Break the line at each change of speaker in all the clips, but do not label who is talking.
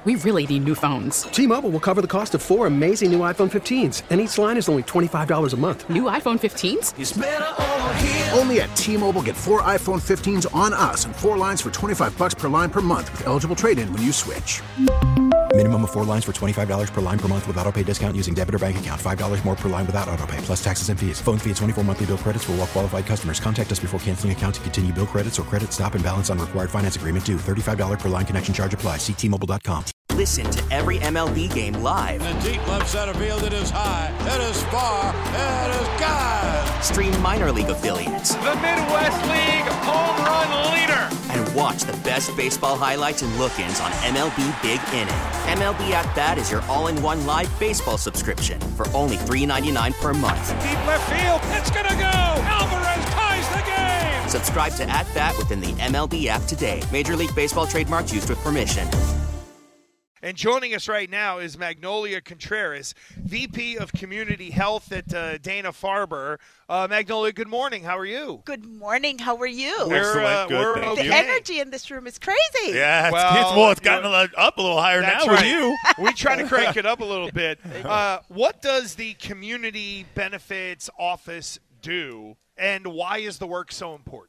We really need new phones.
T-Mobile will cover the cost of 4 amazing new iPhone 15s, and each line is only $25 a month.
New iPhone 15s?
It's better over here.
Only at T-Mobile, get 4 iPhone 15s on us and 4 lines for $25 per line per month with eligible trade-in when you switch.
Minimum of 4 lines for $25 per line per month with autopay discount using debit or bank account. $5 more per line without autopay, plus taxes and fees. Phone fee at 24 monthly bill credits for well-qualified customers. Contact us before canceling account to continue bill credits or credit stop and balance on required finance agreement due. $35 per line connection charge applies. See T-Mobile.com.
Listen to every MLB game live.
In the deep left center field, it is high, it is far, it is gone.
Stream minor league affiliates.
The Midwest League home run leader.
And watch the best baseball highlights and look-ins on MLB Big Inning. MLB At Bat is your all-in-one live baseball subscription for only $3.99 per month.
Deep left field, it's gonna go. Alvarez ties the game.
Subscribe to At Bat within the MLB app today. Major League Baseball trademarks used with permission.
And joining us right now is Magnolia Contreras, VP of Community Health at Dana-Farber. Magnolia, good morning. How are you?
Good morning. How are you?
Excellent. Good.
We're okay.
The energy in this room is crazy.
Yeah, it's gotten up a little higher now with you.
We try to crank it up a little bit. What does the Community Benefits Office do, and why is the work so important?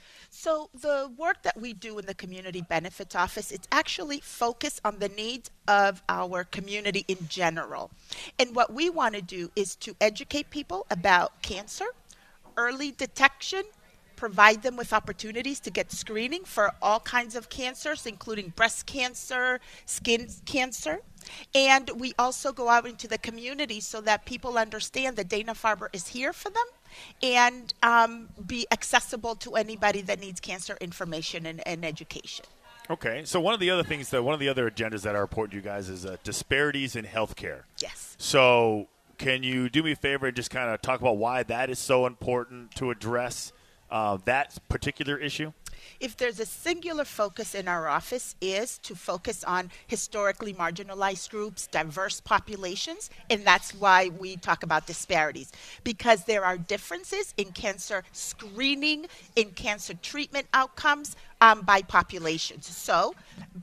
So the work that we do in the Community Benefits Office, it's actually focused on the needs of our community in general. And what we want to do is to educate people about cancer, early detection, provide them with opportunities to get screening for all kinds of cancers, including breast cancer, skin cancer. And we also go out into the community so that people understand that Dana-Farber is here for them and be accessible to anybody that needs cancer information and education.
Okay, so one of the other agendas that are important to you guys is disparities in healthcare.
Yes.
So can you do me a favor and just kind of talk about why that is so important to address that particular issue?
If there's a singular focus in our office is to focus on historically marginalized groups, diverse populations, and that's why we talk about disparities, because there are differences in cancer screening, in cancer treatment outcomes by populations. So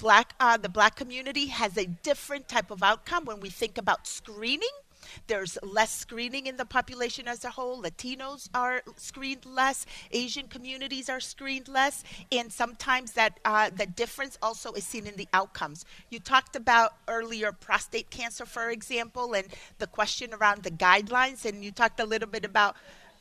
the Black community has a different type of outcome when we think about screening. There's less screening in the population as a whole. Latinos are screened less. Asian communities are screened less. And sometimes that the difference also is seen in the outcomes. You talked about earlier prostate cancer, for example, and the question around the guidelines. And you talked a little bit about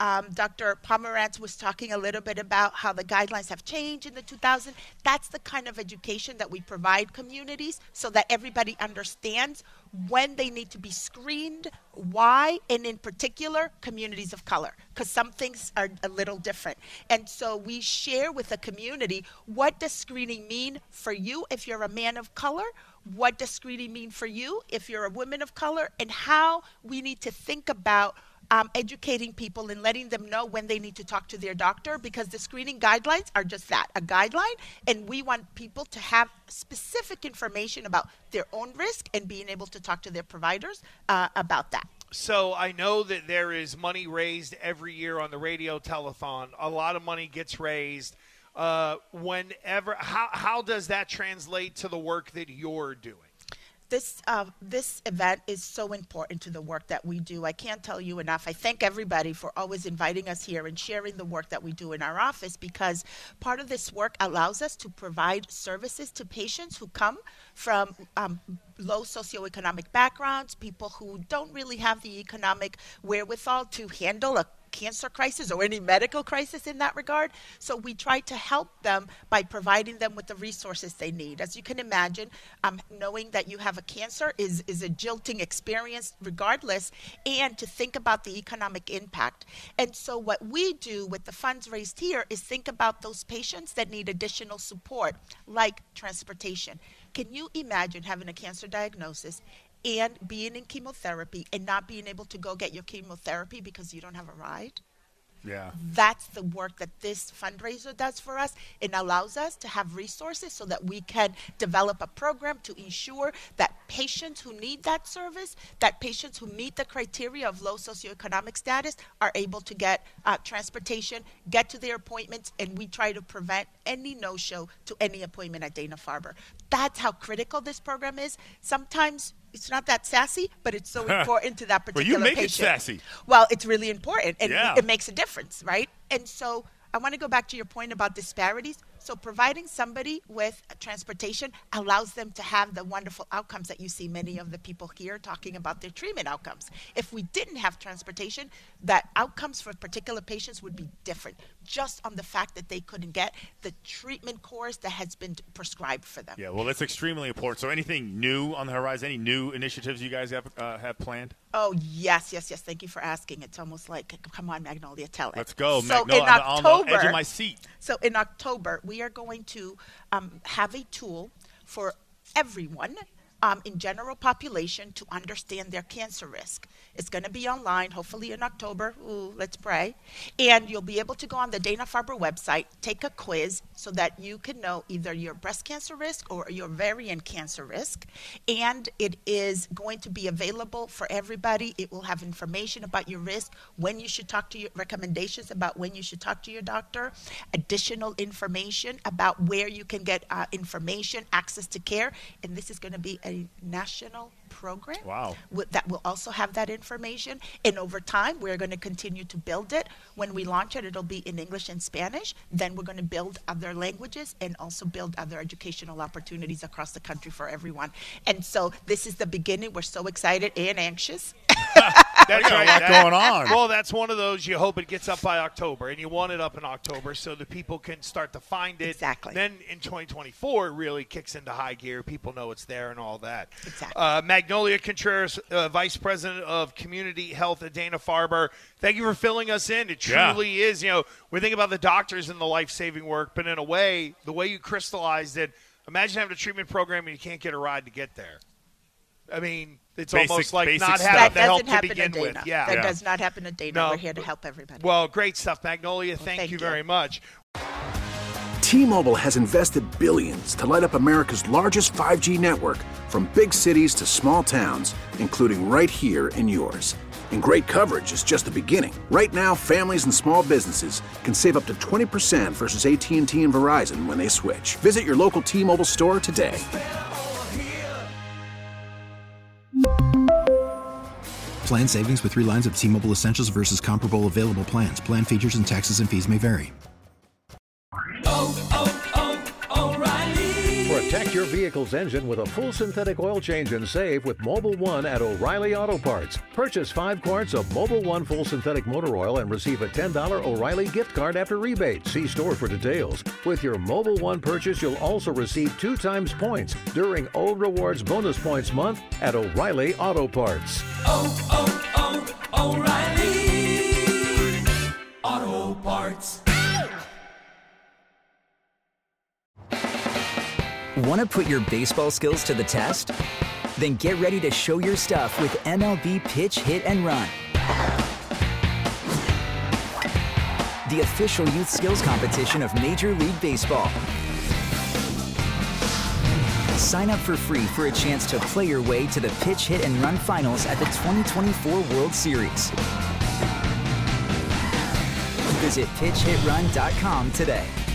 Dr. Pomerantz was talking a little bit about how the guidelines have changed in the 2000s. That's the kind of education that we provide communities so that everybody understands when they need to be screened, why, and in particular, communities of color, because some things are a little different. And so we share with the community, what does screening mean for you if you're a man of color? What does screening mean for you if you're a woman of color? And how we need to think about educating people and letting them know when they need to talk to their doctor, because the screening guidelines are just that, a guideline, and we want people to have specific information about their own risk and being able to talk to their providers about that.
So I know that there is money raised every year on the radio telethon. A lot of money gets raised. Whenever, how does that translate to the work that you're doing?
This event is so important to the work that we do. I can't tell you enough. I thank everybody for always inviting us here and sharing the work that we do in our office, because part of this work allows us to provide services to patients who come from low socioeconomic backgrounds, people who don't really have the economic wherewithal to handle a cancer crisis or any medical crisis in that regard. So we try to help them by providing them with the resources they need. As you can imagine, knowing that you have a cancer is a jilting experience regardless, and to think about the economic impact. And so what we do with the funds raised here is think about those patients that need additional support, like transportation. Can you imagine having a cancer diagnosis and being in chemotherapy and not being able to go get your chemotherapy because you don't have a ride?
Yeah.
That's the work that this fundraiser does for us. It allows us to have resources so that we can develop a program to ensure that patients who need that service, that patients who meet the criteria of low socioeconomic status are able to get transportation, get to their appointments, and we try to prevent any no-show to any appointment at Dana-Farber. That's how critical this program is. Sometimes it's not that sassy, but it's so important to that particular patient.
Well, you make it sassy.
Well, it's really important, and
yeah.
it makes a difference, right? And so I want to go back to your point about disparities. So providing somebody with transportation allows them to have the wonderful outcomes that you see many of the people here talking about their treatment outcomes. If we didn't have transportation, that outcomes for particular patients would be different, just on the fact that they couldn't get the treatment course that has been prescribed for them.
Yeah, well, that's extremely important. So anything new on the horizon, any new initiatives you guys have planned?
Oh, yes. Thank you for asking. It's almost like, come on, Magnolia, tell it.
Let's go,
so
Magnolia. I'm on the edge of my seat.
So in October, we are going to have a tool for everyone in general population to understand their cancer risk. It's going to be online, hopefully in October. Ooh, let's pray. And you'll be able to go on the Dana-Farber website, take a quiz so that you can know either your breast cancer risk or your ovarian cancer risk. And it is going to be available for everybody. It will have information about your risk, when you should talk to your recommendations about when you should talk to your doctor, additional information about where you can get information, access to care. And this is going to be a national program.
Wow.
That will also have that information. And over time, we're going to continue to build it. When we launch it, it'll be in English and Spanish. Then we're going to build other languages and also build other educational opportunities across the country for everyone. And so this is the beginning. We're so excited and anxious.
That's right.
A lot going on.
Well, that's one of those you hope it gets up by October, and you want it up in October so that people can start to find it.
Exactly.
Then in 2024, it really kicks into high gear. People know it's there and all that.
Exactly.
Magnolia Contreras, Vice President of Community Health at Dana-Farber, thank you for filling us in. It truly is. You know, we think about the doctors and the life-saving work, but in a way, the way you crystallized it, imagine having a treatment program and you can't get a ride to get there. I mean, it's almost like not having the help to begin with. Yeah.
That does not happen at Dana. No. We're here to help everybody.
Well, great stuff, Magnolia. Thank you very much.
T-Mobile has invested billions to light up America's largest 5G network, from big cities to small towns, including right here in yours. And great coverage is just the beginning. Right now, families and small businesses can save up to 20% versus AT&T and Verizon when they switch. Visit your local T-Mobile store today.
Plan savings with 3 lines of T-Mobile Essentials versus comparable available plans. Plan features and taxes and fees may vary.
O'Reilly. Protect your vehicle's engine with a full synthetic oil change and save with Mobil 1 at O'Reilly Auto Parts. Purchase 5 quarts of Mobil 1 full synthetic motor oil and receive a $10 O'Reilly gift card after rebate. See store for details. With your Mobil 1 purchase, you'll also receive 2 times points during O Rewards Bonus Points Month at O'Reilly Auto Parts.
O'Reilly Auto Parts.
Want to put your baseball skills to the test? Then get ready to show your stuff with MLB Pitch, Hit, and Run. The official youth skills competition of Major League Baseball. Sign up for free for a chance to play your way to the Pitch, Hit, and Run finals at the 2024 World Series. Visit PitchHitRun.com today.